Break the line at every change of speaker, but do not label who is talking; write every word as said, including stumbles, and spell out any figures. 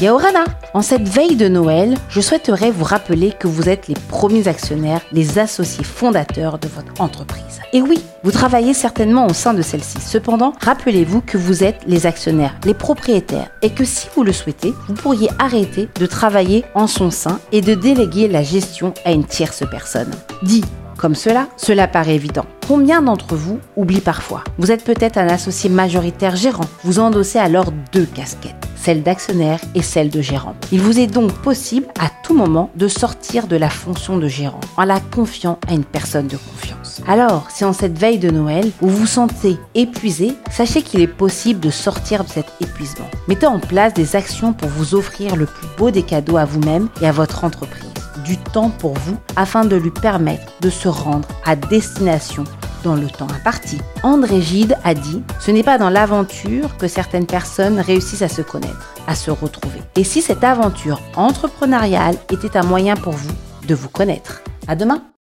Yaorana! En cette veille de Noël, je souhaiterais vous rappeler que vous êtes les premiers actionnaires, les associés fondateurs de votre entreprise. Et oui, vous travaillez certainement au sein de celle-ci. Cependant, rappelez-vous que vous êtes les actionnaires, les propriétaires et que si vous le souhaitez, vous pourriez arrêter de travailler en son sein et de déléguer la gestion à une tierce personne. Dit comme cela, cela paraît évident. Combien d'entre vous oublient parfois? Vous êtes peut-être un associé majoritaire gérant. Vous endossez alors deux casquettes, celle d'actionnaire et celle de gérant. Il vous est donc possible à tout moment de sortir de la fonction de gérant en la confiant à une personne de confiance. Alors, si en cette veille de Noël, vous vous sentez épuisé, sachez qu'il est possible de sortir de cet épuisement. Mettez en place des actions pour vous offrir le plus beau des cadeaux à vous-même et à votre entreprise. Du temps pour vous afin de lui permettre de se rendre à destination dans le temps imparti. André Gide a dit « Ce n'est pas dans l'aventure que certaines personnes réussissent à se connaître, à se retrouver. Et si cette aventure entrepreneuriale était un moyen pour vous de vous connaître ?» À demain!